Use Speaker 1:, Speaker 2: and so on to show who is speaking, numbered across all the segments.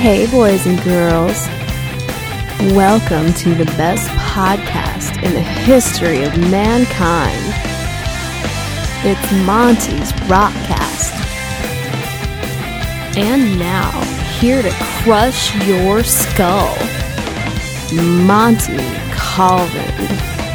Speaker 1: Hey, boys and girls. Welcome to the best podcast in the history of mankind. It's Monty's Rockcast. And now, here to crush your skull, Monty Colvin.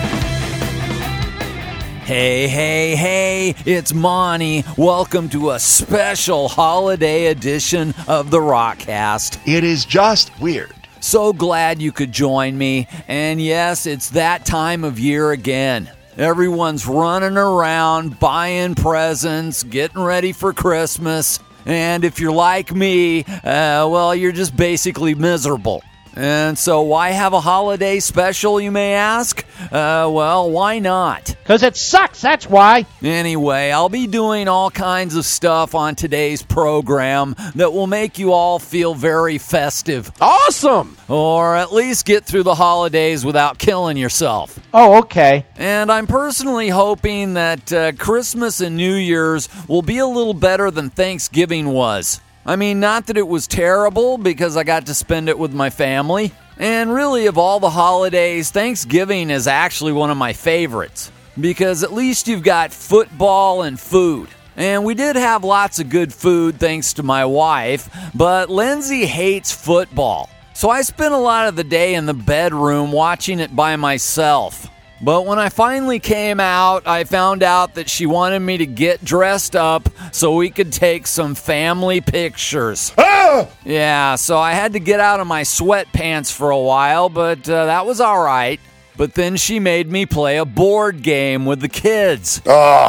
Speaker 2: Hey, it's Monty. Welcome to a special holiday edition of the Rockcast.
Speaker 3: It is just weird.
Speaker 2: So glad you could join me. And yes, it's that time of year again. Everyone's running around, buying presents, getting ready for Christmas. And if you're like me, well, you're just basically miserable. And so why have a holiday special, you may ask? Well, why not?
Speaker 4: 'Cause it sucks, that's why.
Speaker 2: Anyway, I'll be doing all kinds of stuff on today's program that will make you all feel very festive.
Speaker 4: Awesome!
Speaker 2: Or at least get through the holidays without killing yourself.
Speaker 4: Oh, okay.
Speaker 2: And I'm personally hoping that Christmas and New Year's will be a little better than Thanksgiving was. I mean, not that it was terrible, because I got to spend it with my family. And really, of all the holidays, Thanksgiving is actually one of my favorites, because at least you've got football and food. And we did have lots of good food thanks to my wife, but Lindsay hates football. So I spent a lot of the day in the bedroom watching it by myself. But when I finally came out, I found out that she wanted me to get dressed up so we could take some family pictures.
Speaker 3: Ah!
Speaker 2: Yeah, so I had to get out of my sweatpants for a while, but that was all right. But then she made me play a board game with the kids.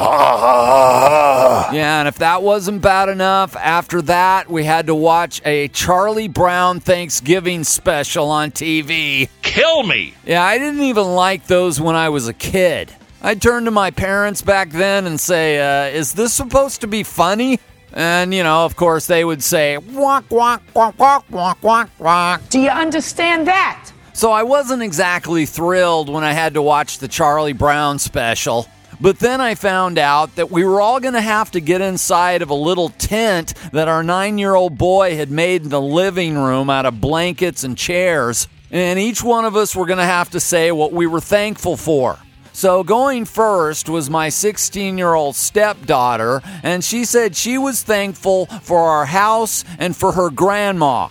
Speaker 2: Yeah, and if that wasn't bad enough, after that, we had to watch a Charlie Brown Thanksgiving special on TV.
Speaker 3: Kill me!
Speaker 2: Yeah, I didn't even like those when I was a kid. I'd turn to my parents back then and say, is this supposed to be funny? And, you know, of course, they would say, walk, walk, walk, walk, walk, walk, walk.
Speaker 5: Do you understand that?
Speaker 2: So I wasn't exactly thrilled when I had to watch the Charlie Brown special. But then I found out that we were all going to have to get inside of a little tent that our 9-year-old boy had made in the living room out of blankets and chairs. And each one of us were going to have to say what we were thankful for. So going first was my 16-year-old stepdaughter, and she said she was thankful for our house and for her grandma.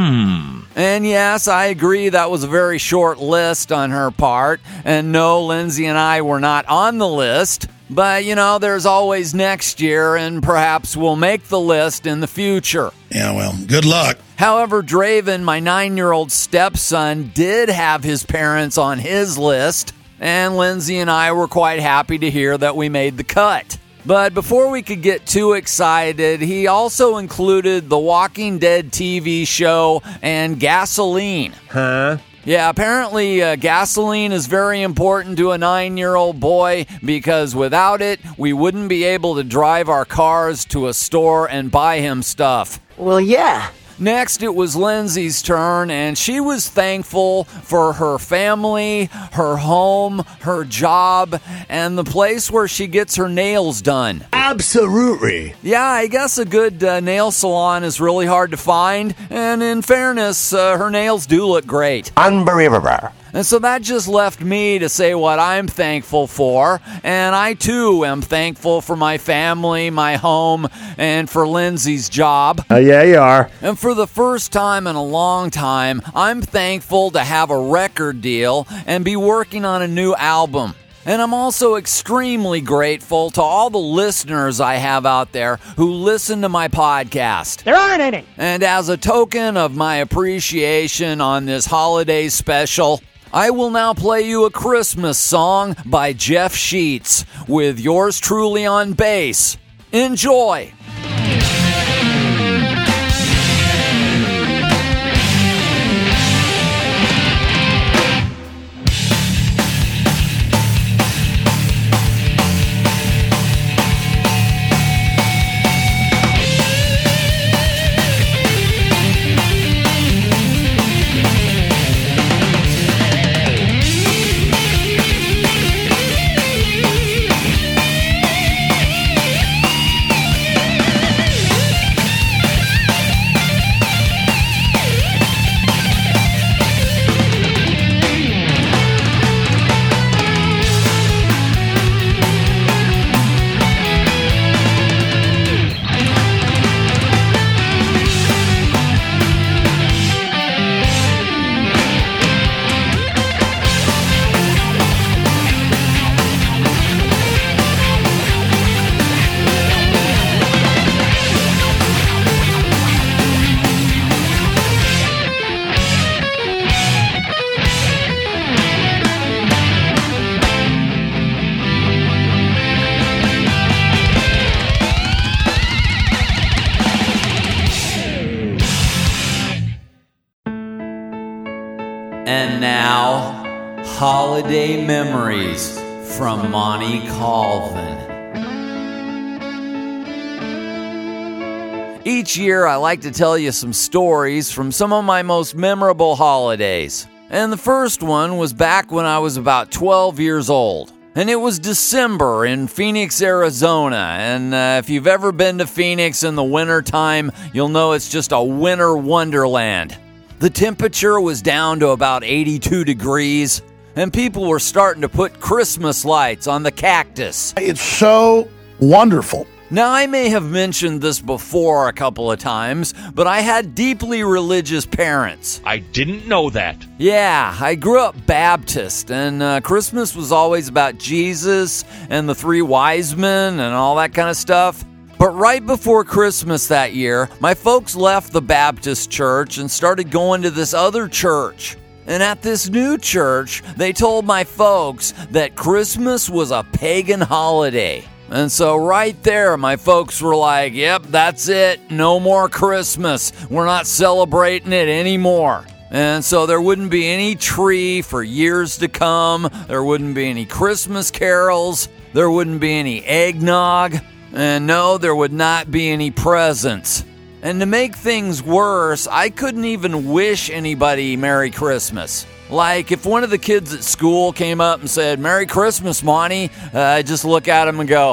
Speaker 2: And yes, I agree that was a very short list on her part. And no, Lindsay and I were not on the list. But, you know, there's always next year, and perhaps we'll make the list in the future.
Speaker 6: Yeah, well, good luck.
Speaker 2: However, Draven, my 9-year-old stepson, did have his parents on his list. And Lindsay and I were quite happy to hear that we made the cut. But before we could get too excited, he also included the Walking Dead TV show and gasoline.
Speaker 4: Huh?
Speaker 2: Yeah, apparently gasoline is very important to a 9-year-old boy, because without it, we wouldn't be able to drive our cars to a store and buy him stuff.
Speaker 5: Well, yeah.
Speaker 2: Next, it was Lindsay's turn, and she was thankful for her family, her home, her job, and the place where she gets her nails done.
Speaker 6: Absolutely.
Speaker 2: Yeah, I guess a good nail salon is really hard to find, and in fairness, her nails do look great.
Speaker 4: Unbelievable.
Speaker 2: And so that just left me to say what I'm thankful for. And I, too, am thankful for my family, my home, and for Lindsay's job.
Speaker 4: Yeah, you are.
Speaker 2: And for the first time in a long time, I'm thankful to have a record deal and be working on a new album. And I'm also extremely grateful to all the listeners I have out there who listen to my podcast.
Speaker 4: There aren't any.
Speaker 2: And as a token of my appreciation on this holiday special, I will now play you a Christmas song by Jeff Sheets with yours truly on bass. Enjoy! Holiday Memories from Monty Colvin. Each year, I like to tell you some stories from some of my most memorable holidays. And the first one was back when I was about 12 years old. And it was December in Phoenix, Arizona. And if you've ever been to Phoenix in the wintertime, you'll know it's just a winter wonderland. The temperature was down to about 82 degrees, and people were starting to put Christmas lights on the cactus.
Speaker 6: It's so wonderful.
Speaker 2: Now, I may have mentioned this before a couple of times, but I had deeply religious parents.
Speaker 3: I didn't know that.
Speaker 2: Yeah, I grew up Baptist, and Christmas was always about Jesus and the three wise men and all that kind of stuff. But right before Christmas that year, my folks left the Baptist church and started going to this other church. And at this new church, they told my folks that Christmas was a pagan holiday. And so right there, my folks were like, yep, that's it. No more Christmas. We're not celebrating it anymore. And so there wouldn't be any tree for years to come. There wouldn't be any Christmas carols. There wouldn't be any eggnog. And no, there would not be any presents. And to make things worse, I couldn't even wish anybody Merry Christmas. Like, if one of the kids at school came up and said, Merry Christmas, Monty, I'd just look at him and go,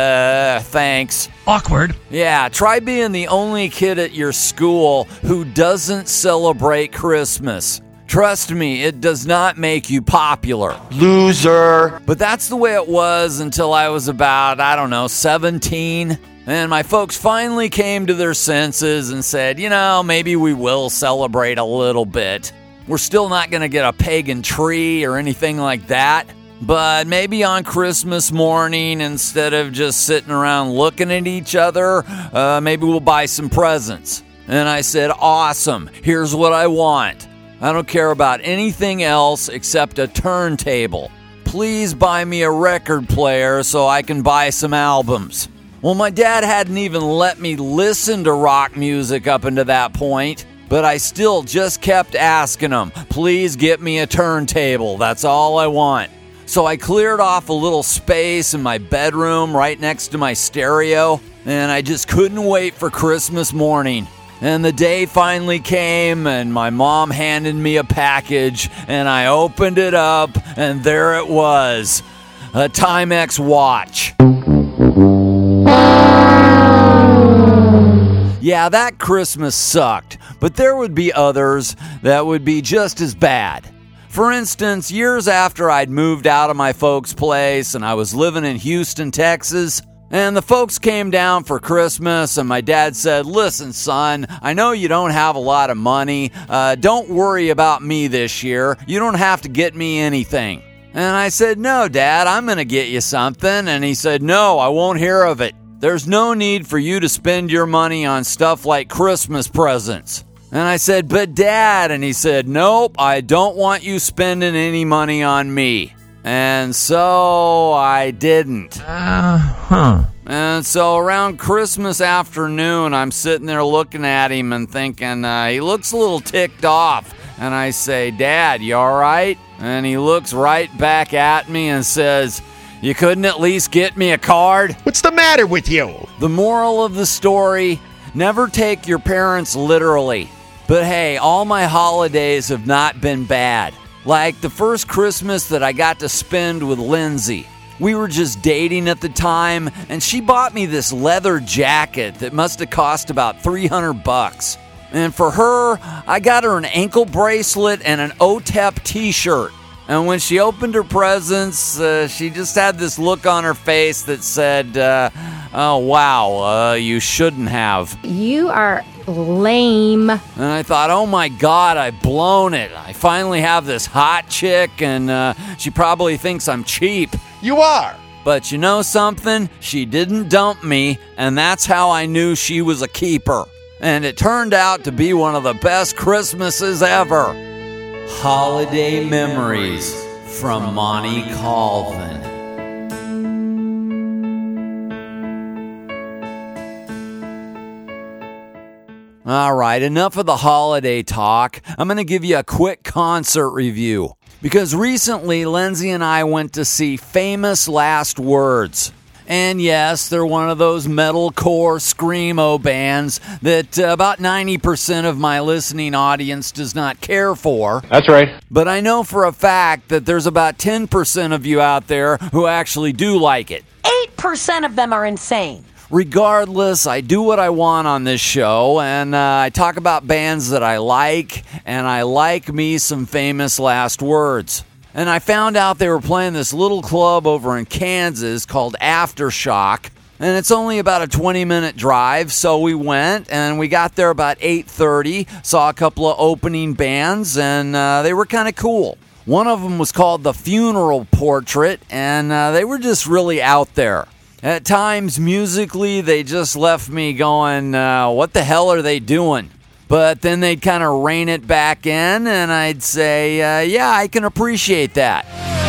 Speaker 2: thanks.
Speaker 3: Awkward.
Speaker 2: Yeah, try being the only kid at your school who doesn't celebrate Christmas. Trust me, it does not make you popular.
Speaker 4: Loser.
Speaker 2: But that's the way it was until I was about, 17. And my folks finally came to their senses and said, maybe we will celebrate a little bit. We're still not going to get a pagan tree or anything like that. But maybe on Christmas morning, instead of just sitting around looking at each other, maybe we'll buy some presents. And I said, awesome. Here's what I want. I don't care about anything else except a turntable. Please buy me a record player so I can buy some albums. Well, my dad hadn't even let me listen to rock music up until that point. But I still just kept asking him, please get me a turntable. That's all I want. So I cleared off a little space in my bedroom right next to my stereo, and I just couldn't wait for Christmas morning. And the day finally came, and my mom handed me a package, and I opened it up, and there it was, a Timex watch. Yeah, that Christmas sucked, but there would be others that would be just as bad. For instance, years after I'd moved out of my folks' place and I was living in Houston, Texas, and the folks came down for Christmas, and my dad said, listen, son, I know you don't have a lot of money. Don't worry about me this year. You don't have to get me anything. And I said, no, Dad, I'm going to get you something. And he said, no, I won't hear of it. There's no need for you to spend your money on stuff like Christmas presents. And I said, but Dad, and he said, nope, I don't want you spending any money on me. And so I didn't. And so around Christmas afternoon, I'm sitting there looking at him and thinking, he looks a little ticked off. And I say, Dad, you all right? And he looks right back at me and says, you couldn't at least get me a card?
Speaker 6: What's the matter with you?
Speaker 2: The moral of the story, never take your parents literally. But hey, all my holidays have not been bad. Like the first Christmas that I got to spend with Lindsay. We were just dating at the time, and she bought me this leather jacket that must have cost about $300. And for her, I got her an ankle bracelet and an OTEP t-shirt. And when she opened her presents, she just had this look on her face that said, oh, wow, you shouldn't have.
Speaker 1: You are lame.
Speaker 2: And I thought, oh, my God, I've blown it. I finally have this hot chick, and she probably thinks I'm cheap.
Speaker 6: You are.
Speaker 2: But you know something? She didn't dump me, and that's how I knew she was a keeper. And it turned out to be one of the best Christmases ever. Holiday Memories from Monty Colvin. All right, enough of the holiday talk. I'm going to give you a quick concert review. Because recently, Lindsay and I went to see Famous Last Words. And yes, they're one of those metalcore screamo bands that about 90% of my listening audience does not care for.
Speaker 4: That's right.
Speaker 2: But I know for a fact that there's about 10% of you out there who actually do like it.
Speaker 5: 8% of them are insane.
Speaker 2: Regardless, I do what I want on this show, and I talk about bands that I like, and I like me some Famous Last Words. And I found out they were playing this little club over in Kansas called Aftershock. And it's only about a 20-minute drive, so we went, and we got there about 8:30, saw a couple of opening bands, and they were kind of cool. One of them was called The Funeral Portrait, and they were just really out there. At times, musically, they just left me going, what the hell are they doing? But then they'd kind of rein it back in, and I'd say, yeah, I can appreciate that.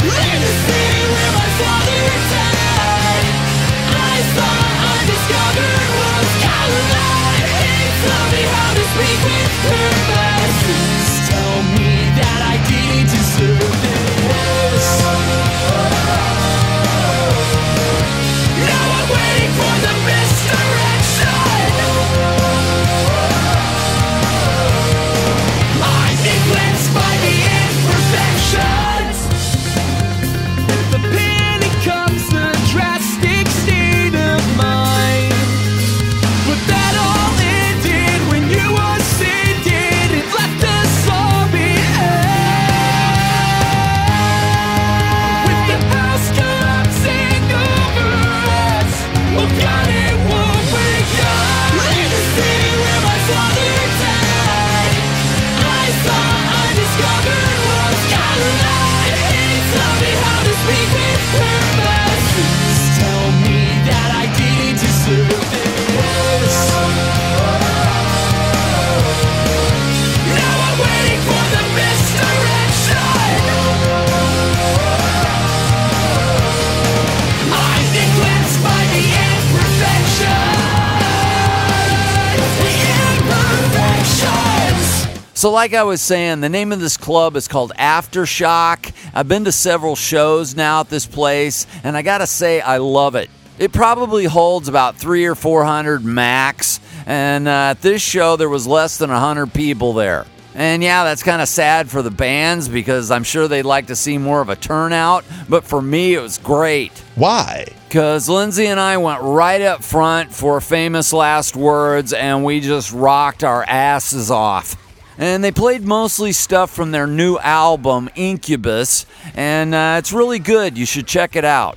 Speaker 2: So like I was saying, the name of this club is called Aftershock. I've been to several shows now at this place, and I gotta say, I love it. It probably holds about 300 or 400 max, and at this show, there was less than 100 people there. And yeah, that's kind of sad for the bands because I'm sure they'd like to see more of a turnout, but for me, it was great.
Speaker 6: Why?
Speaker 2: Because Lindsay and I went right up front for Famous Last Words, and we just rocked our asses off. And they played mostly stuff from their new album, Incubus, and it's really good. You should check it out.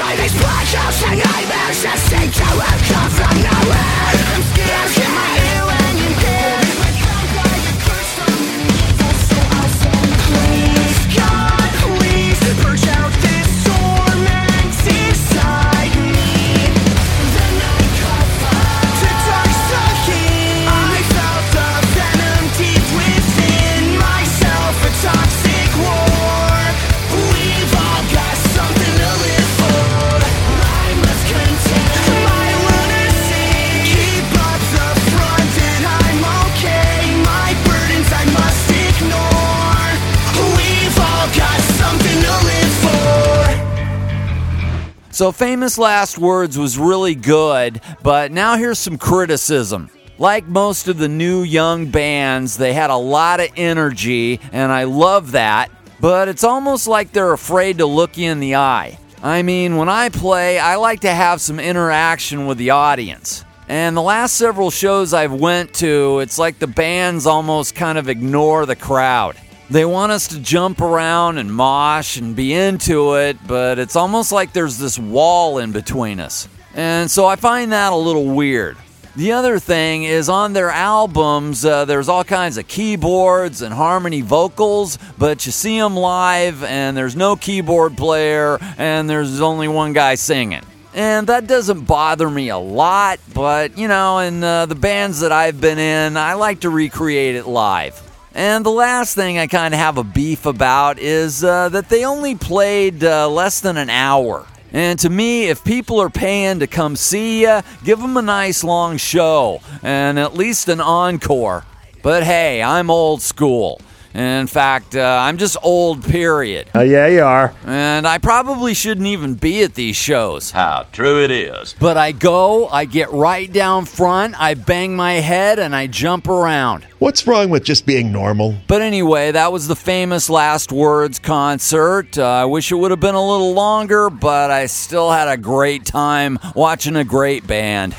Speaker 2: So Famous Last Words was really good, but now here's some criticism. Like most of the new young bands, they had a lot of energy, and I love that, but it's almost like they're afraid to look you in the eye. I mean, when I play, I like to have some interaction with the audience. And the last several shows I've went to, it's like the bands almost kind of ignore the crowd. They want us to jump around and mosh and be into it, but it's almost like there's this wall in between us. And so I find that a little weird. The other thing is on their albums, there's all kinds of keyboards and harmony vocals, but you see them live and there's no keyboard player and there's only one guy singing. And that doesn't bother me a lot, but, you know, in the bands that I've been in, I like to recreate it live. And the last thing I kind of have a beef about is that they only played less than an hour. And to me, if people are paying to come see you, give them a nice long show and at least an encore. But hey, I'm old school. In fact, I'm just old, period.
Speaker 4: Yeah, you are.
Speaker 2: And I probably shouldn't even be at these shows.
Speaker 3: How true it is.
Speaker 2: But I go, I get right down front, I bang my head, and I jump around.
Speaker 6: What's wrong with just being normal?
Speaker 2: But anyway, that was the famous Last Words concert. I wish it would have been a little longer, but I still had a great time watching a great band.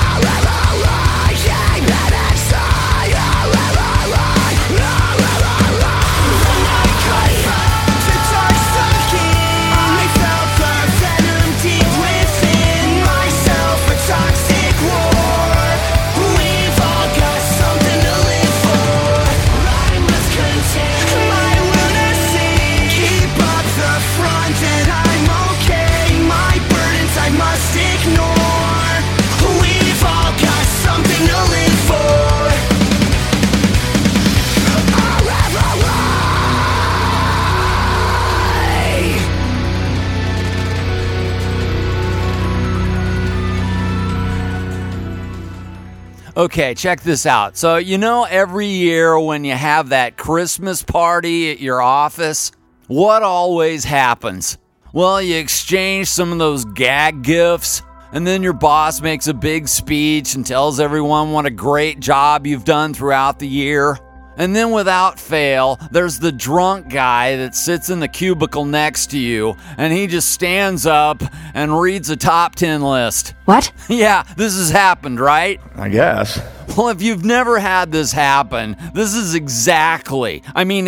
Speaker 2: Okay, check this out. So, every year when you have that Christmas party at your office, what always happens? Well, you exchange some of those gag gifts, and then your boss makes a big speech and tells everyone what a great job you've done throughout the year. And then without fail, there's the drunk guy that sits in the cubicle next to you, and he just stands up and reads a top 10 list.
Speaker 1: What?
Speaker 2: Yeah, this has happened, right?
Speaker 4: I guess.
Speaker 2: Well, if you've never had this happen, this is exactly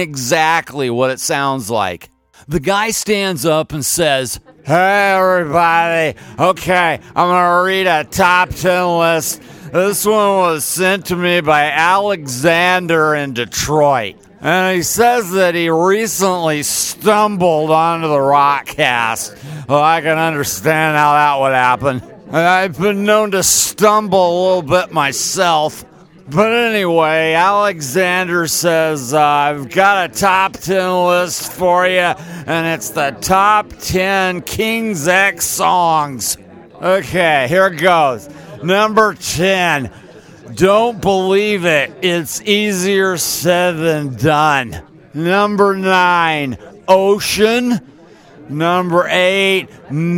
Speaker 2: what it sounds like. The guy stands up and says, "Hey, everybody. Okay, I'm going to read a top 10 list. This one was sent to me by Alexander in Detroit. And he says that he recently stumbled onto the Rockcast. Well, I can understand how that would happen. I've been known to stumble a little bit myself. But anyway, Alexander says, I've got a top 10 list for you, and it's the top 10 King's X songs. Okay, here it goes. Number 10, Don't Believe It, It's Easier Said Than Done. Number 9, Ocean. Number 8,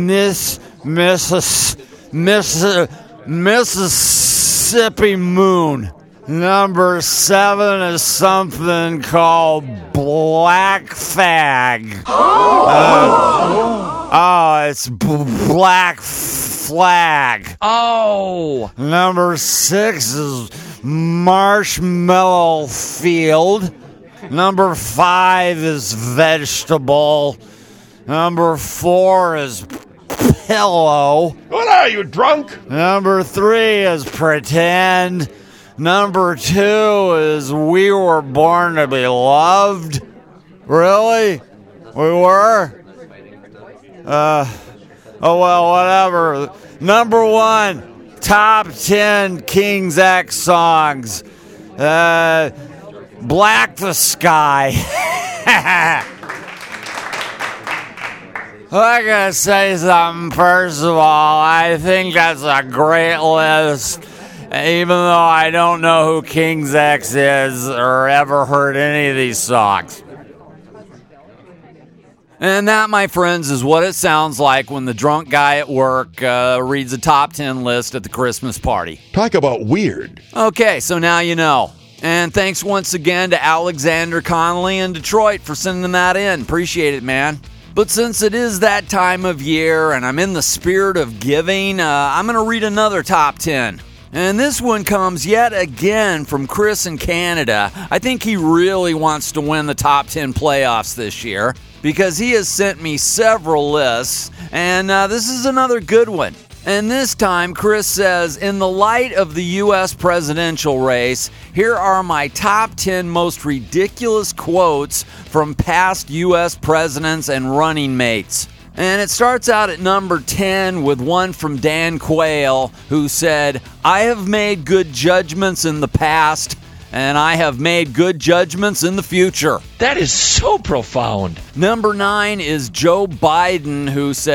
Speaker 2: Mississippi Moon. Number 7 is something called Black Fag. It's Black Flag. Oh!
Speaker 3: Number 6 is Marshmallow Field. Number 5 is Vegetable. Number 4 is Pillow.
Speaker 6: What are you, drunk?
Speaker 3: Number 3 is Pretend. Number 2 is We Were Born to Be Loved. Really? We were? Oh, well, whatever. Number 1, top 10 King's X songs. Black the Sky. I gotta say something, first of all. I think that's a great list. Even though I don't know who King's X is or ever heard any of these songs.
Speaker 2: And that, my friends, is what it sounds like when the drunk guy at work reads a top 10 list at the Christmas party.
Speaker 6: Talk about weird.
Speaker 2: Okay, so now you know. And thanks once again to Alexander Connolly in Detroit for sending that in. Appreciate it, man. But since it is that time of year and I'm in the spirit of giving, I'm going to read another top 10. And this one comes yet again from Chris in Canada. I think he really wants to win the top 10 playoffs this year because he has sent me several lists, and this is another good one. And this time, Chris says, in the light of the U.S. presidential race, here are my top 10 most ridiculous quotes from past U.S. presidents and running mates. And it starts out at number 10 with one from Dan Quayle, who said, I have made good judgments in the past, and I have made good judgments in the future.
Speaker 7: That is so profound.
Speaker 2: Number 9 is Joe Biden, who said,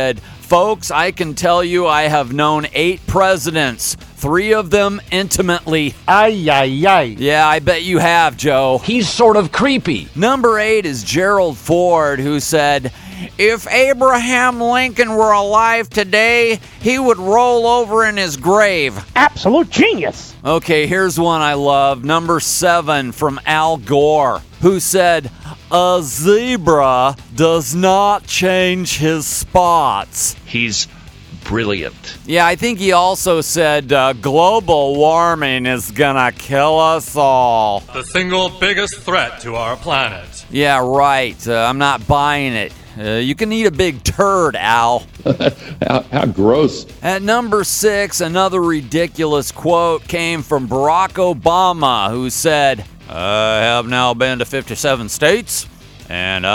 Speaker 2: folks, I can tell you I have known 8 presidents, 3 of them intimately.
Speaker 4: Ay, ay, ay.
Speaker 2: Yeah, I bet you have, Joe.
Speaker 7: He's sort of creepy.
Speaker 2: Number 8 is Gerald Ford, who said, "If Abraham Lincoln were alive today, he would roll over in his grave."
Speaker 4: Absolute genius.
Speaker 2: Okay, here's one I love. Number 7 from Al Gore, who said, "A zebra does not change his spots."
Speaker 8: He's brilliant.
Speaker 2: Yeah, I think he also said global warming is gonna kill us all.
Speaker 9: The single biggest threat to our planet.
Speaker 2: Yeah, right. I'm not buying it. You can eat a big turd, Al.
Speaker 8: How gross.
Speaker 2: At number 6, another ridiculous quote came from Barack Obama, who said, "I have now been to 57 states, and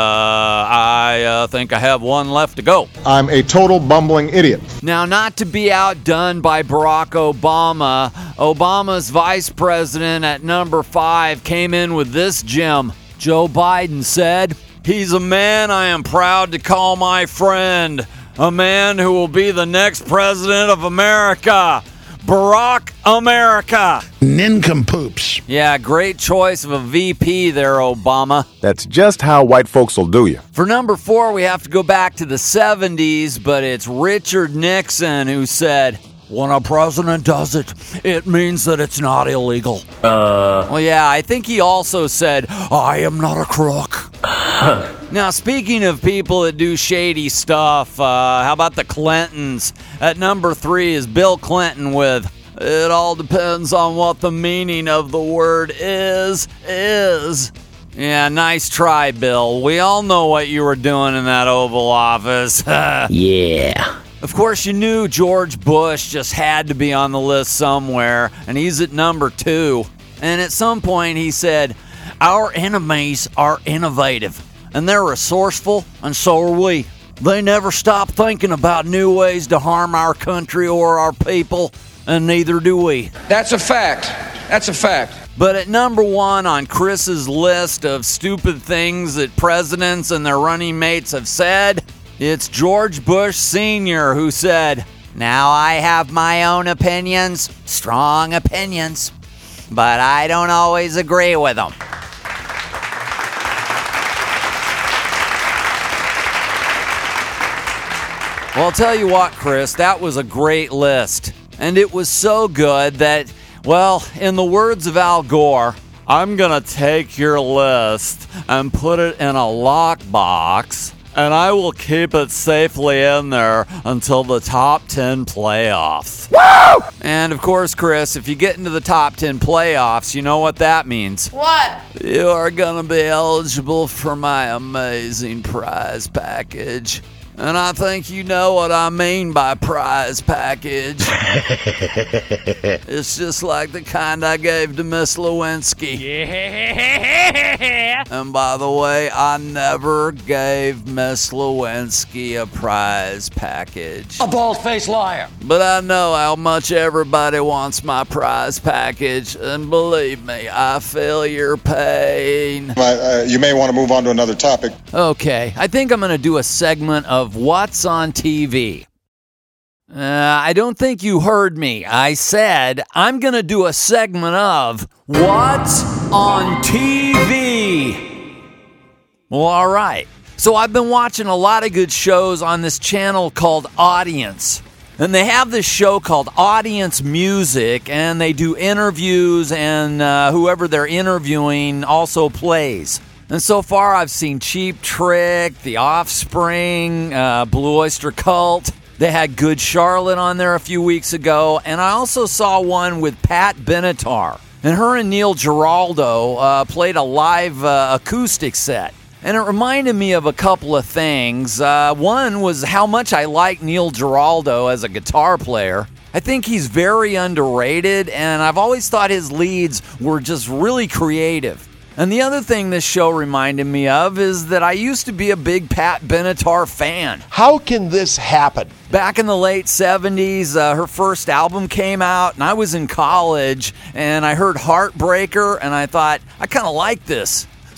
Speaker 2: I think I have one left to go."
Speaker 10: I'm a total bumbling idiot.
Speaker 2: Now, not to be outdone by Barack Obama, Obama's vice president at number 5 came in with this gem. Joe Biden said, "He's a man I am proud to call my friend, a man who will be the next president of America, Barack America."
Speaker 6: Nincompoops.
Speaker 2: Yeah, great choice of a VP there, Obama.
Speaker 10: That's just how white folks will do you.
Speaker 2: For number 4, we have to go back to the 70s, but it's Richard Nixon who said, "When a president does it, it means that it's not illegal." Well, yeah, I think he also said, "I am not a crook." Now, speaking of people that do shady stuff, how about the Clintons? At number 3 is Bill Clinton with, "It all depends on what the meaning of the word is." Yeah, nice try, Bill. We all know what you were doing in that Oval Office.
Speaker 7: Yeah.
Speaker 2: Of course, you knew George Bush just had to be on the list somewhere, and he's at number 2. And at some point he said, "Our enemies are innovative, and they're resourceful, and so are we. They never stop thinking about new ways to harm our country or our people, and neither do we."
Speaker 11: That's a fact. That's a fact.
Speaker 2: But at number 1 on Chris's list of stupid things that presidents and their running mates have said, it's George Bush Sr. who said, "Now I have my own opinions, strong opinions, but I don't always agree with them." Well, I'll tell you what, Chris, that was a great list. And it was so good that, well, in the words of Al Gore, "I'm gonna take your list and put it in a lockbox, and I will keep it safely in there until the top 10 playoffs." Woo! And of course, Chris, if you get into the top 10 playoffs, you know what that means.
Speaker 1: What?
Speaker 2: You are gonna be eligible for my amazing prize package. And I think you know what I mean by prize package. It's just like the kind I gave to Miss Lewinsky. Yeah. And by the way, I never gave Miss Lewinsky a prize package.
Speaker 7: A bald-faced liar.
Speaker 2: But I know how much everybody wants my prize package, and believe me, I feel your pain.
Speaker 10: You may want to move on to another topic.
Speaker 2: Okay, I think I'm going to do a segment of What's on TV. I don't think you heard me. I said I'm going to do a segment of What's on TV. Well, all right. So I've been watching a lot of good shows on this channel called Audience. And they have this show called Audience Music, and they do interviews, and whoever they're interviewing also plays. And so far, I've seen Cheap Trick, The Offspring, Blue Oyster Cult. They had Good Charlotte on there a few weeks ago. And I also saw one with Pat Benatar. And her and Neil Giraldo played a live acoustic set. And it reminded me of a couple of things. One was how much I like Neil Giraldo as a guitar player. I think he's very underrated, and I've always thought his leads were just really creative. And the other thing this show reminded me of is that I used to be a big Pat Benatar fan.
Speaker 6: How can this happen?
Speaker 2: Back in the late 70s, her first album came out, and I was in college, and I heard Heartbreaker, and I thought, I kind of like this.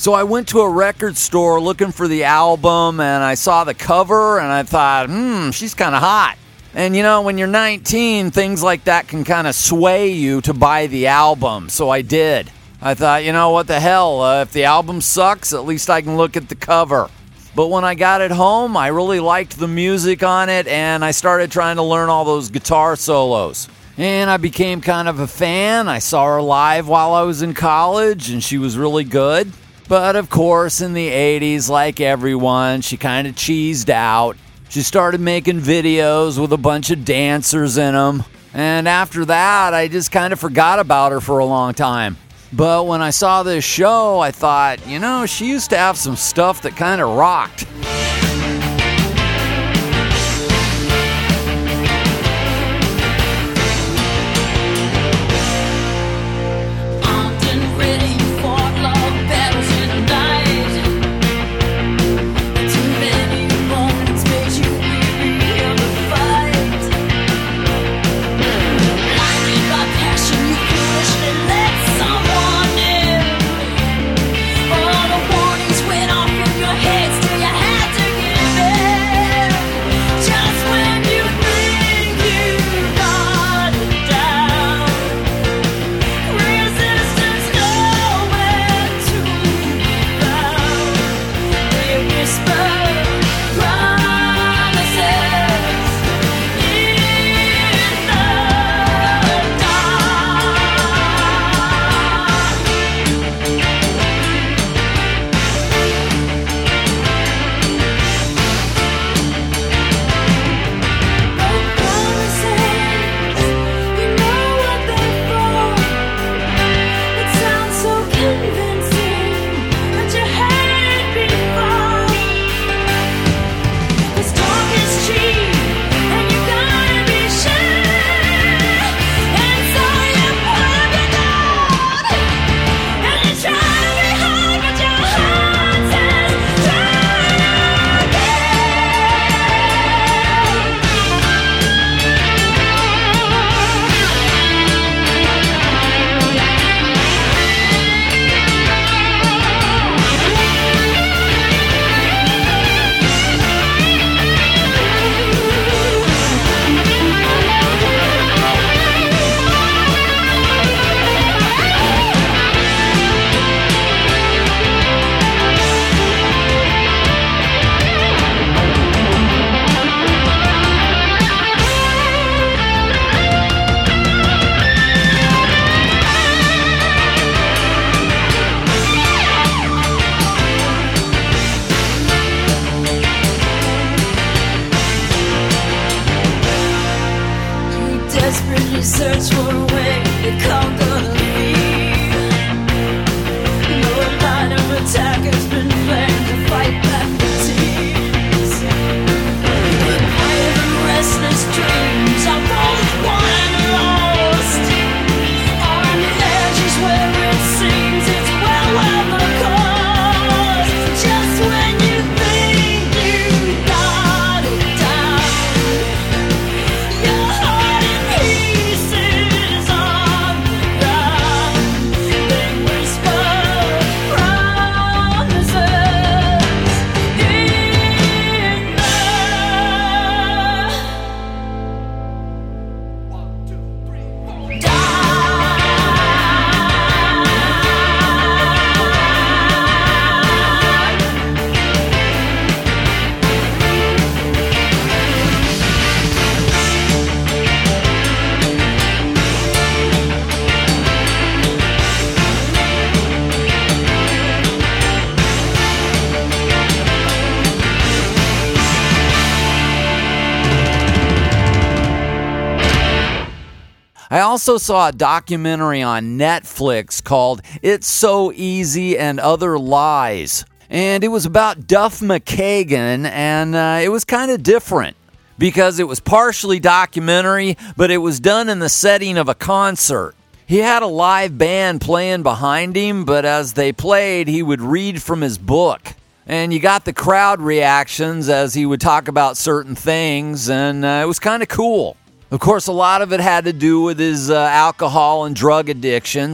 Speaker 2: So I went to a record store looking for the album, and I saw the cover, and I thought, she's kind of hot. And, when you're 19, things like that can kind of sway you to buy the album. So I did. I thought, what the hell? If the album sucks, at least I can look at the cover. But when I got it home, I really liked the music on it, and I started trying to learn all those guitar solos. And I became kind of a fan. I saw her live while I was in college, and she was really good. But of course, in the 80s, like everyone, she kind of cheesed out. She started making videos with a bunch of dancers in them. And after that, I just kind of forgot about her for a long time. But when I saw this show, I thought, she used to have some stuff that kind of rocked. I also saw a documentary on Netflix called It's So Easy and Other Lies. And it was about Duff McKagan, and it was kind of different because it was partially documentary, but it was done in the setting of a concert. He had a live band playing behind him, but as they played, he would read from his book. And you got the crowd reactions as he would talk about certain things, and it was kind of cool. Of course, a lot of it had to do with his alcohol and drug addictions.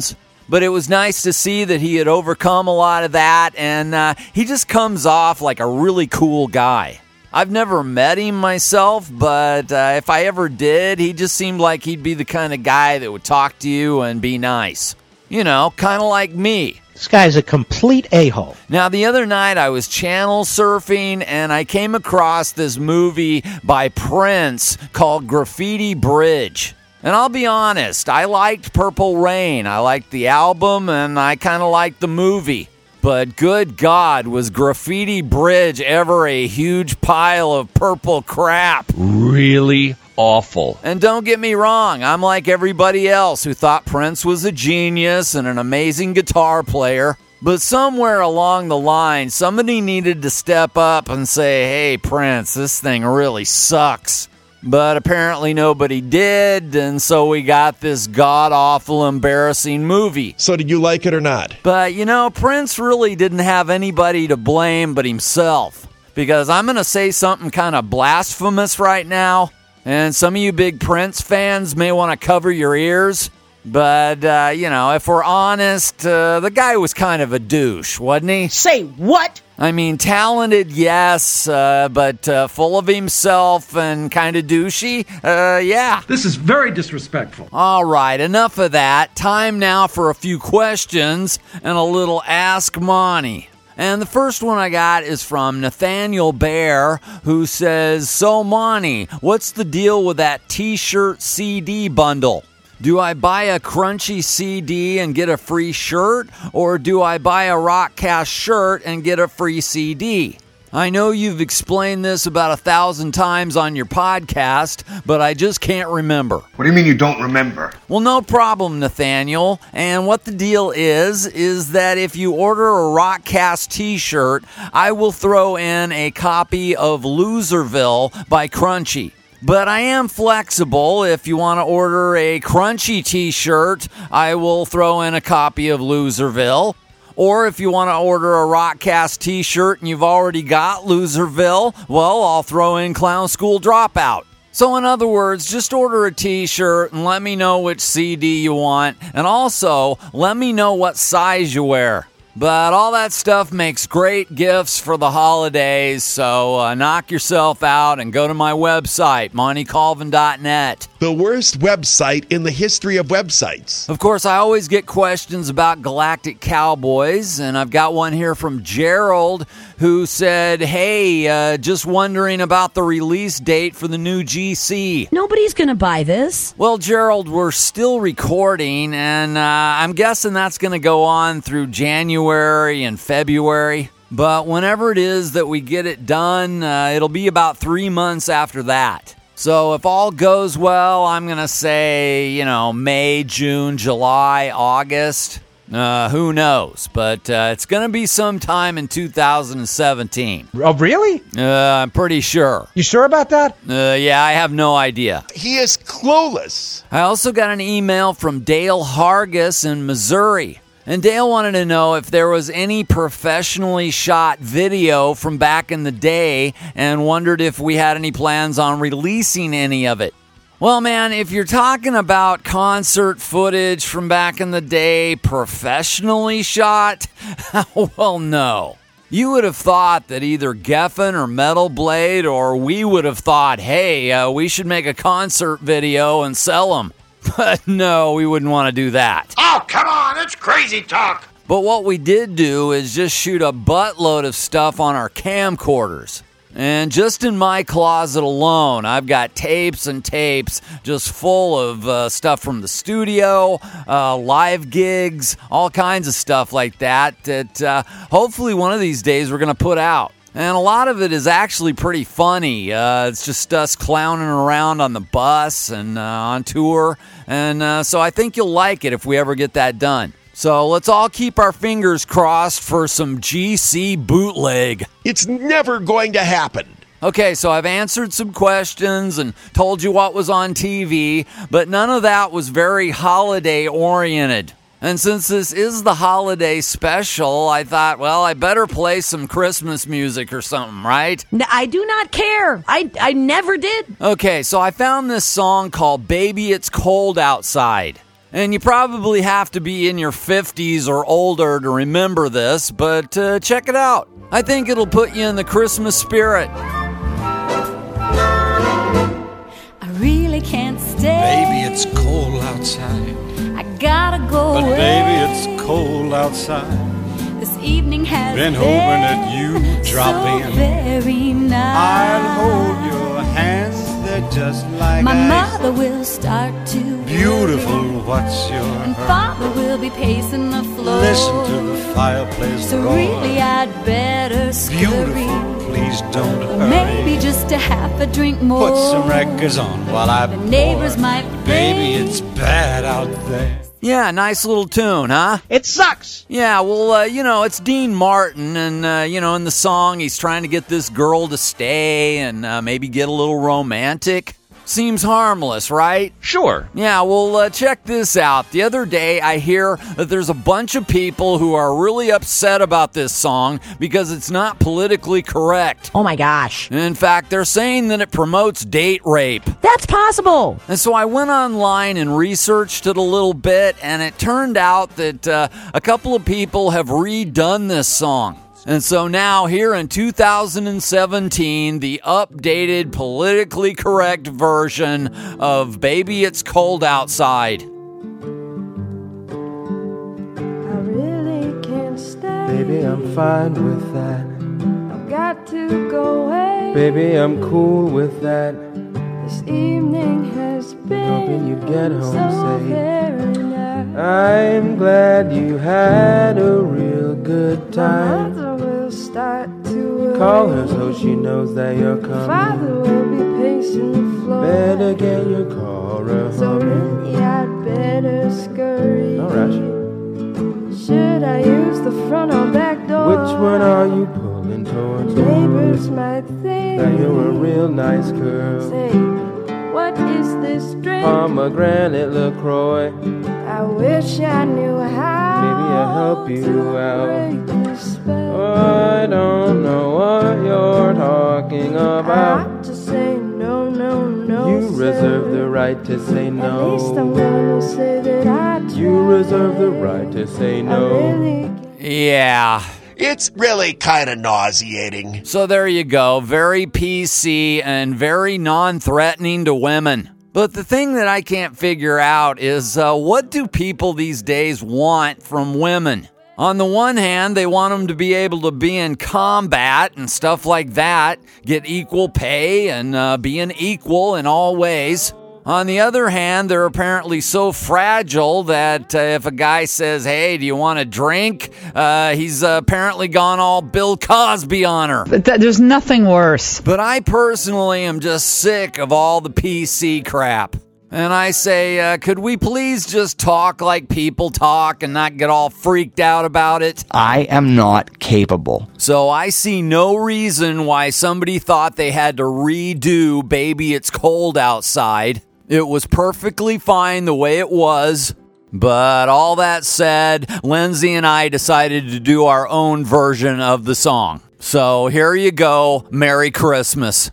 Speaker 2: But it was nice to see that he had overcome a lot of that, and he just comes off like a really cool guy. I've never met him myself, but if I ever did, he just seemed like he'd be the kind of guy that would talk to you and be nice. You know, kind of like me.
Speaker 4: This guy's a complete a-hole.
Speaker 2: Now, the other night I was channel surfing and I came across this movie by Prince called Graffiti Bridge. And I'll be honest, I liked Purple Rain. I liked the album and I kind of liked the movie. But good God, was Graffiti Bridge ever a huge pile of purple crap?
Speaker 8: Really awful.
Speaker 2: And don't get me wrong, I'm like everybody else who thought Prince was a genius and an amazing guitar player. But somewhere along the line, somebody needed to step up and say, hey, Prince, this thing really sucks. But apparently nobody did, and so we got this god-awful, embarrassing movie.
Speaker 6: So did you like it or not?
Speaker 2: But, you know, Prince really didn't have anybody to blame but himself. Because I'm going to say something kind of blasphemous right now, and some of you big Prince fans may want to cover your ears. But, you know, if we're honest, the guy was kind of a douche, wasn't he?
Speaker 5: Say what?
Speaker 2: I mean, talented, yes, but full of himself and kind of douchey, yeah.
Speaker 7: This is very disrespectful.
Speaker 2: All right, enough of that. Time now for a few questions and a little Ask Monty. And the first one I got is from Nathaniel Bear, who says, so Monty, what's the deal with that T-shirt CD bundle? Do I buy a Crunchy CD and get a free shirt, or do I buy a Rockcast shirt and get a free CD? I know you've explained this about 1,000 times on your podcast, but I just can't remember.
Speaker 12: What do you mean you don't remember?
Speaker 2: Well, no problem, Nathaniel. And what the deal is that if you order a Rockcast t-shirt, I will throw in a copy of Loserville by Crunchy. But I am flexible. If you want to order a Crunchy t-shirt, I will throw in a copy of Loserville. Or if you want to order a Rockcast t-shirt and you've already got Loserville, well, I'll throw in Clown School Dropout. So in other words, just order a t-shirt and let me know which CD you want. And also, let me know what size you wear. But all that stuff makes great gifts for the holidays, so knock yourself out and go to my website, MontyColvin.net.
Speaker 6: The worst website in the history of websites.
Speaker 2: Of course, I always get questions about Galactic Cowboys, and I've got one here from Gerald, who said, hey, just wondering about the release date for the new GC.
Speaker 5: Nobody's going to buy this.
Speaker 2: Well, Gerald, we're still recording, and I'm guessing that's going to go on through January and February. But whenever it is that we get it done, it'll be about 3 months after that. So if all goes well, I'm going to say, May, June, July, August. Who knows? But it's going to be sometime in 2017.
Speaker 4: Oh, really?
Speaker 2: I'm pretty sure.
Speaker 4: You sure about that?
Speaker 2: Yeah, I have no idea.
Speaker 6: He is clueless.
Speaker 2: I also got an email from Dale Hargis in Missouri. And Dale wanted to know if there was any professionally shot video from back in the day and wondered if we had any plans on releasing any of it. Well, man, if you're talking about concert footage from back in the day professionally shot, well, no. You would have thought that either Geffen or Metal Blade or we would have thought, hey, we should make a concert video and sell them. But no, we wouldn't want to do that.
Speaker 12: Oh, come on, that's crazy talk.
Speaker 2: But what we did do is just shoot a buttload of stuff on our camcorders. And just in my closet alone, I've got tapes and tapes just full of stuff from the studio, live gigs, all kinds of stuff like that hopefully one of these days we're going to put out. And a lot of it is actually pretty funny. It's just us clowning around on the bus and on tour. And so I think you'll like it if we ever get that done. So let's all keep our fingers crossed for some GC bootleg.
Speaker 6: It's never going to happen.
Speaker 2: Okay, so I've answered some questions and told you what was on TV, but none of that was very holiday-oriented. And since this is the holiday special, I thought, well, I better play some Christmas music or something, right?
Speaker 5: I do not care. I never did.
Speaker 2: Okay, so I found this song called Baby It's Cold Outside. And you probably have to be in your 50s or older to remember this, but check it out. I think it'll put you in the Christmas spirit.
Speaker 13: I really can't stay.
Speaker 14: Baby, it's cold outside.
Speaker 13: I gotta go
Speaker 14: But
Speaker 13: away.
Speaker 14: baby, it's cold outside.
Speaker 13: This evening has
Speaker 14: Been hoping that you drop
Speaker 13: so
Speaker 14: in.
Speaker 13: very nice.
Speaker 14: I'll hold your hands, they're just like
Speaker 13: My
Speaker 14: ice.
Speaker 13: mother will start to
Speaker 14: Beautiful, what's your
Speaker 13: and
Speaker 14: hurry?
Speaker 13: father will be pacing the floor.
Speaker 14: Listen to the fireplace
Speaker 13: So
Speaker 14: roar.
Speaker 13: really I'd better scurry.
Speaker 14: Beautiful, please don't
Speaker 13: Or
Speaker 14: hurry.
Speaker 13: maybe just a half a drink more.
Speaker 14: Put some records on while I
Speaker 13: The neighbors
Speaker 14: pour.
Speaker 13: might
Speaker 14: Baby,
Speaker 13: think
Speaker 14: it's bad out there.
Speaker 2: Yeah, nice little tune, huh?
Speaker 4: It sucks.
Speaker 2: Yeah, well, it's Dean Martin, and, in the song, he's trying to get this girl to stay and maybe get a little romantic. Seems harmless, right?
Speaker 8: Sure.
Speaker 2: Yeah, well, check this out. The other day, I hear that there's a bunch of people who are really upset about this song because it's not politically correct.
Speaker 5: Oh my gosh.
Speaker 2: In fact, they're saying that it promotes date rape.
Speaker 5: That's possible.
Speaker 2: And so I went online and researched it a little bit, and it turned out that a couple of people have redone this song. And so now, here in 2017, the updated, politically correct version of Baby It's Cold Outside.
Speaker 15: I really can't stay.
Speaker 16: Baby, I'm fine with that.
Speaker 15: I've got to go away.
Speaker 16: Baby, I'm cool with that.
Speaker 15: This evening has been
Speaker 16: Hoping you'd get home
Speaker 15: so
Speaker 16: safe.
Speaker 15: very nice.
Speaker 16: I'm glad you had a real good
Speaker 15: My
Speaker 16: time.
Speaker 15: mother will start to worry.
Speaker 16: Call her so she knows that you're
Speaker 15: Father
Speaker 16: coming.
Speaker 15: will be pacing the floor.
Speaker 16: Better get your car
Speaker 15: So
Speaker 16: humming.
Speaker 15: really I'd better scurry.
Speaker 16: Alright.
Speaker 15: Should I use the front or back door?
Speaker 16: Which one are you pulling towards?
Speaker 15: Neighbors might think
Speaker 16: That you're a real nice girl.
Speaker 15: Say, what is this drink?
Speaker 16: Pomegranate LaCroix.
Speaker 15: I wish I knew how.
Speaker 16: Maybe I'll help you
Speaker 15: to
Speaker 16: out.
Speaker 15: break this spell.
Speaker 16: I don't know what you're talking
Speaker 15: I
Speaker 16: about.
Speaker 15: ought to say no, no, no.
Speaker 16: You reserve the right to say
Speaker 15: At least I'm
Speaker 16: no.
Speaker 15: gonna say that I tried.
Speaker 16: You reserve the right to say
Speaker 15: I
Speaker 16: no.
Speaker 15: really
Speaker 2: Yeah.
Speaker 6: It's really kind of nauseating.
Speaker 2: So there you go. Very PC and very non-threatening to women. But the thing that I can't figure out is what do people these days want from women? On the one hand, they want them to be able to be in combat and stuff like that, get equal pay and be an equal in all ways. On the other hand, they're apparently so fragile that if a guy says, hey, do you want a drink? He's apparently gone all Bill Cosby on her.
Speaker 17: There's nothing worse.
Speaker 2: But I personally am just sick of all the PC crap. And I say, could we please just talk like people talk and not get all freaked out about it?
Speaker 18: I am not capable.
Speaker 2: So I see no reason why somebody thought they had to redo Baby It's Cold Outside. It was perfectly fine the way it was. But all that said, Lindsay and I decided to do our own version of the song. So here you go. Merry Christmas.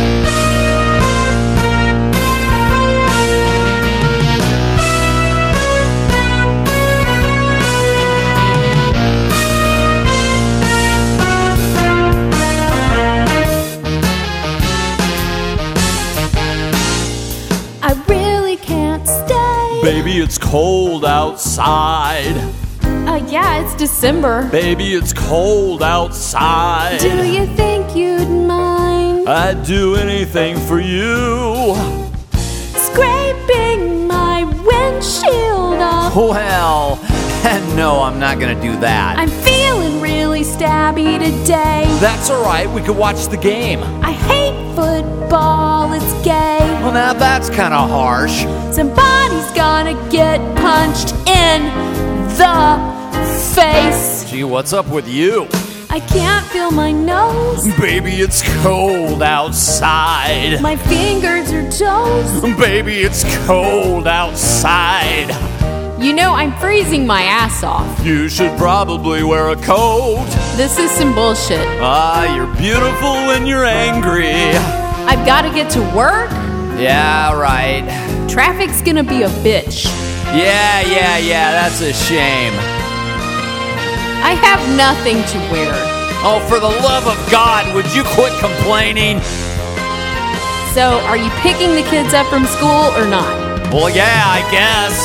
Speaker 13: I really can't stay.
Speaker 2: Baby, it's cold outside.
Speaker 13: Yeah, it's December.
Speaker 2: Baby, it's cold outside.
Speaker 13: Do you think you'd mind
Speaker 2: I'd do anything for you.
Speaker 13: scraping my windshield off?
Speaker 2: Well, no, I'm not gonna do that.
Speaker 13: I'm feeling really stabby today.
Speaker 2: That's all right. We could watch the game.
Speaker 13: I hate football, it's gay.
Speaker 2: Well, now that's kind of harsh.
Speaker 13: Somebody's gonna get punched in the face.
Speaker 2: Gee, what's up with you?
Speaker 13: I can't feel my nose,
Speaker 2: Baby, it's cold outside.
Speaker 13: my fingers are toes.
Speaker 2: Baby, it's cold outside.
Speaker 19: You know, I'm freezing my ass off.
Speaker 2: You should probably wear a coat.
Speaker 19: This is some bullshit.
Speaker 2: You're beautiful when you're angry.
Speaker 19: I've got to get to work.
Speaker 2: Yeah, right.
Speaker 19: Traffic's gonna be a bitch.
Speaker 2: Yeah, that's a shame.
Speaker 19: I have nothing to wear.
Speaker 2: Oh, for the love of God, would you quit complaining?
Speaker 19: So, are you picking the kids up from school or not?
Speaker 2: Well, yeah, I guess.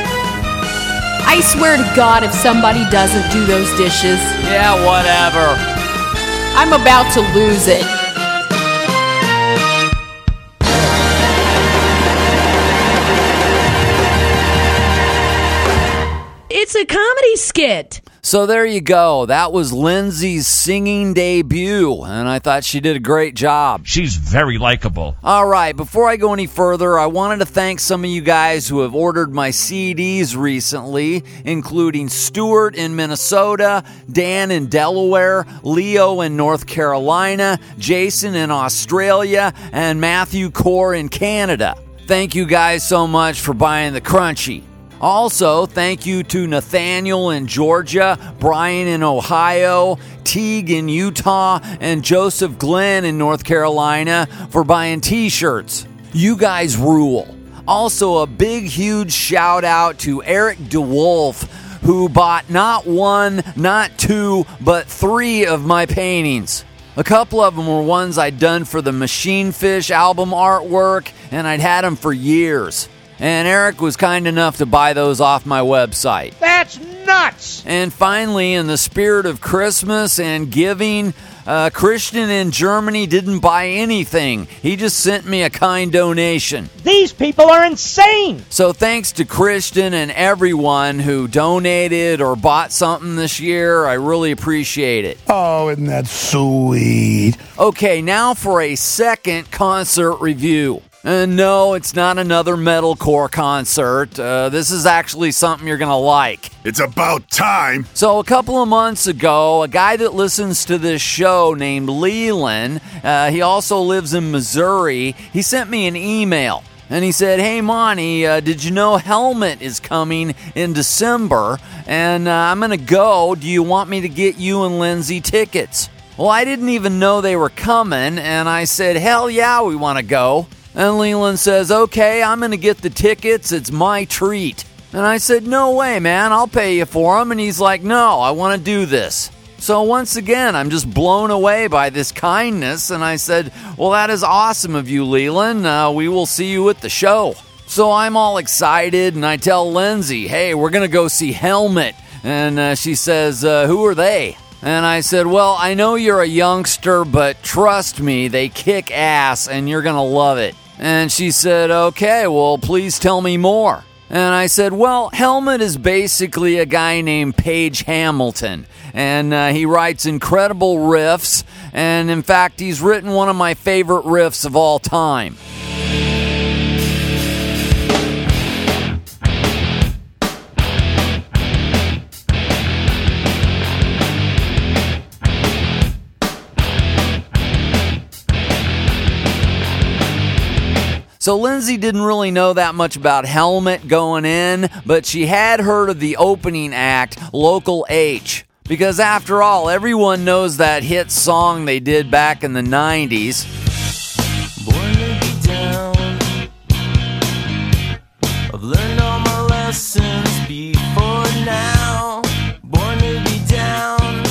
Speaker 19: I swear to God, if somebody doesn't do those dishes.
Speaker 2: Yeah, whatever.
Speaker 19: I'm about to lose it.
Speaker 5: It's a comedy skit.
Speaker 2: So there you go. That was Lindsay's singing debut, and I thought she did a great job.
Speaker 8: She's very likable.
Speaker 2: All right, before I go any further, I wanted to thank some of you guys who have ordered my CDs recently, including Stuart in Minnesota, Dan in Delaware, Leo in North Carolina, Jason in Australia, and Matthew Core in Canada. Thank you guys so much for buying the Crunchy. Also, thank you to Nathaniel in Georgia, Brian in Ohio, Teague in Utah, and Joseph Glenn in North Carolina for buying t-shirts. You guys rule. Also, a big, huge shout out to Eric DeWolf, who bought not one, not two, but 3 of my paintings. A couple of them were ones I'd done for the Machine Fish album artwork, and I'd had them for years. And Eric was kind enough to buy those off my website.
Speaker 4: That's nuts!
Speaker 2: And finally, in the spirit of Christmas and giving, Christian in Germany didn't buy anything. He just sent me a kind donation.
Speaker 4: These people are insane!
Speaker 2: So thanks to Christian and everyone who donated or bought something this year. I really appreciate it.
Speaker 20: Oh, isn't that sweet?
Speaker 2: Okay, now for a second concert review. And no, it's not another metalcore concert. This is actually something you're going to like.
Speaker 12: It's about time.
Speaker 2: So a couple of months ago, a guy that listens to this show named Leland, he also lives in Missouri, he sent me an email. And he said, hey, Monty, did you know Helmet is coming in December? And I'm going to go. Do you want me to get you and Lindsay tickets? Well, I didn't even know they were coming. And I said, hell yeah, we want to go. And Leland says, okay, I'm going to get the tickets. It's my treat. And I said, no way, man. I'll pay you for them. And he's like, no, I want to do this. So once again, I'm just blown away by this kindness. And I said, well, that is awesome of you, Leland. We will see you at the show. So I'm all excited. And I tell Lindsay, hey, we're going to go see Helmet. And she says, who are they? And I said, well, I know you're a youngster, but trust me, they kick ass and you're going to love it. And she said, okay, well, please tell me more. And I said, well, Helmet is basically a guy named Page Hamilton. And he writes incredible riffs. And in fact, he's written one of my favorite riffs of all time. So Lindsay didn't really know that much about Helmet going in, but she had heard of the opening act, Local H. Because after all, everyone knows that hit song they did back in the 90s.
Speaker 21: Born to be down. I've learned all my lessons before now. Born to be down.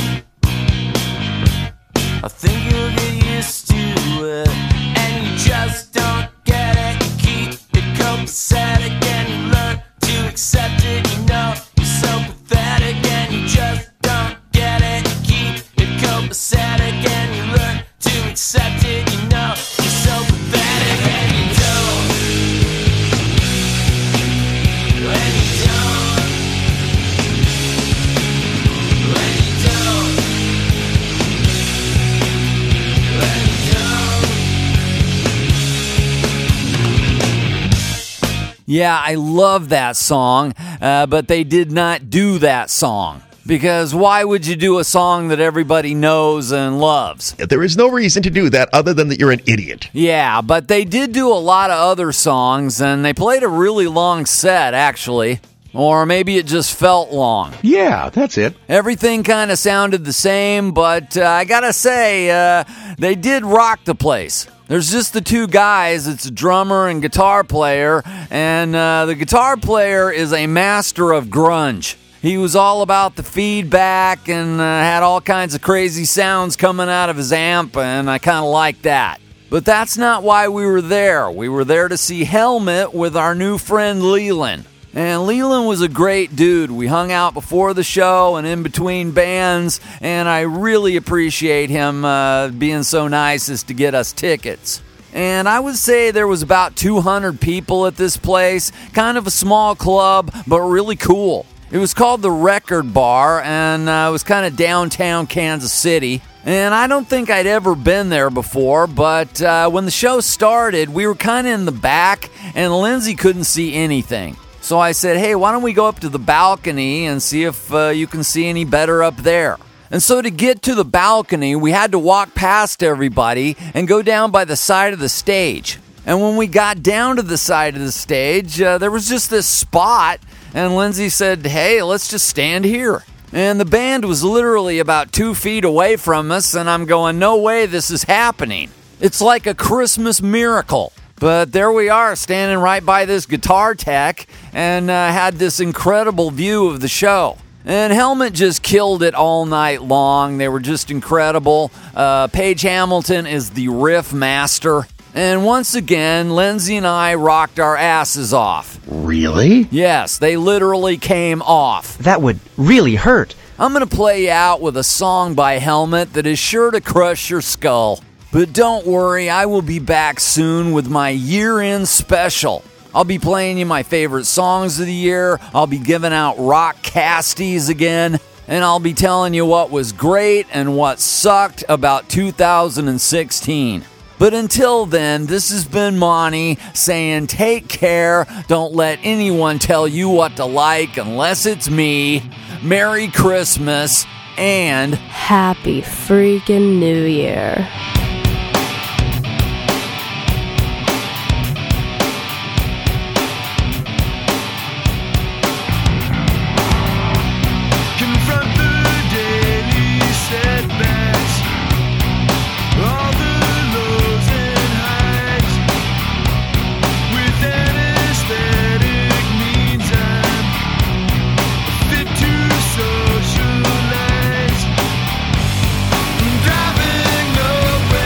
Speaker 21: I think you'll get used to it, and you just don't get it. Keep it copacetic, and you learn to accept it. You know you're so pathetic, and you just don't get it. Keep it copacetic, and you learn to accept it. You know you're so pathetic, and you don't. And you don't. And you don't. And you don't.
Speaker 2: Yeah, I love that song, but they did not do that song. Because why would you do a song that everybody knows and loves?
Speaker 6: There is no reason to do that other than that you're an idiot.
Speaker 2: Yeah, but they did do a lot of other songs, and they played a really long set, actually. Or maybe it just felt long.
Speaker 6: Yeah, that's it.
Speaker 2: Everything kind of sounded the same, but I gotta say, they did rock the place. There's just the two guys. It's a drummer and guitar player, and the guitar player is a master of grunge. He was all about the feedback and had all kinds of crazy sounds coming out of his amp, and I kind of like that. But that's not why we were there. We were there to see Helmet with our new friend Leland. And Leland was a great dude. We hung out before the show and in between bands, and I really appreciate him being so nice as to get us tickets. And I would say there was about 200 people at this place, kind of a small club, but really cool. It was called the Record Bar, and it was kind of downtown Kansas City. And I don't think I'd ever been there before, but when the show started, we were kind of in the back, and Lindsay couldn't see anything. So I said, hey, why don't we go up to the balcony and see if you can see any better up there? And so to get to the balcony, we had to walk past everybody and go down by the side of the stage. And when we got down to the side of the stage, there was just this spot, and Lindsay said, hey, let's just stand here. And the band was literally about 2 feet away from us, and I'm going, no way this is happening. It's like a Christmas miracle. But there we are, standing right by this guitar tech, and had this incredible view of the show. And Helmet just killed it all night long. They were just incredible. Paige Hamilton is the riff master. And once again, Lindsay and I rocked our asses off.
Speaker 6: Really?
Speaker 2: Yes, they literally came off.
Speaker 3: That would really hurt.
Speaker 2: I'm going to play you out with a song by Helmet that is sure to crush your skull. But don't worry, I will be back soon with my year-end special. I'll be playing you my favorite songs of the year. I'll be giving out rock casties again. And I'll be telling you what was great and what sucked about 2016. But until then, this has been Monty saying take care. Don't let anyone tell you what to like unless it's me. Merry Christmas and
Speaker 1: Happy freaking New Year.
Speaker 21: Driving away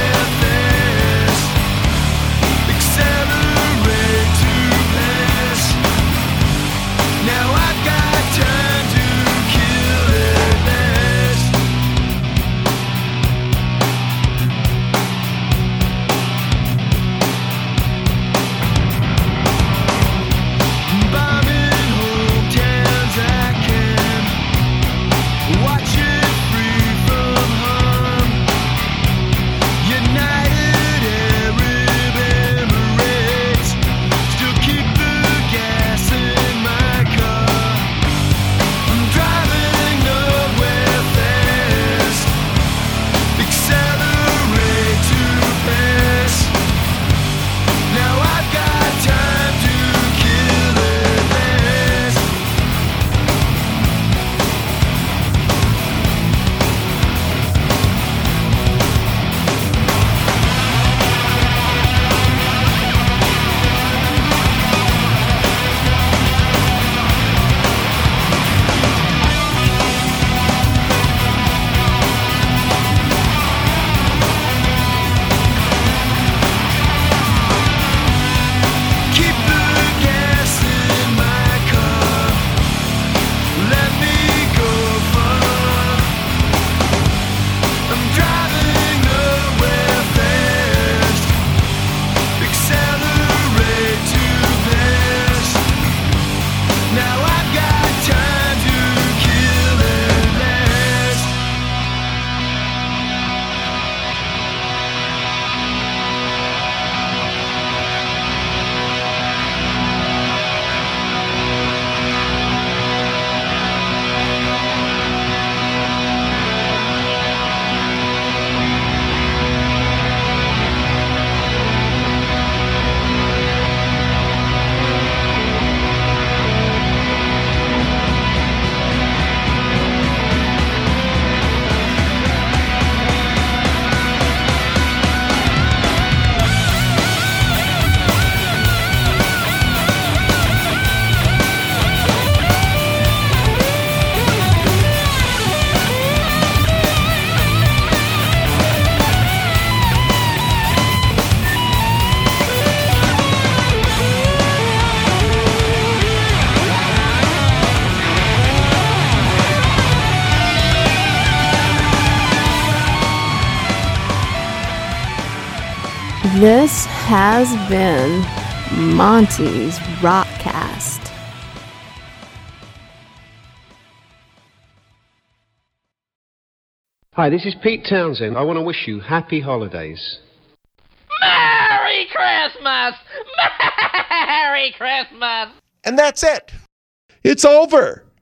Speaker 1: This has been Monty's Rockcast.
Speaker 3: Hi, this is Pete Townsend. I want to wish you happy holidays.
Speaker 21: Merry Christmas! Merry Christmas!
Speaker 6: And that's it. It's over.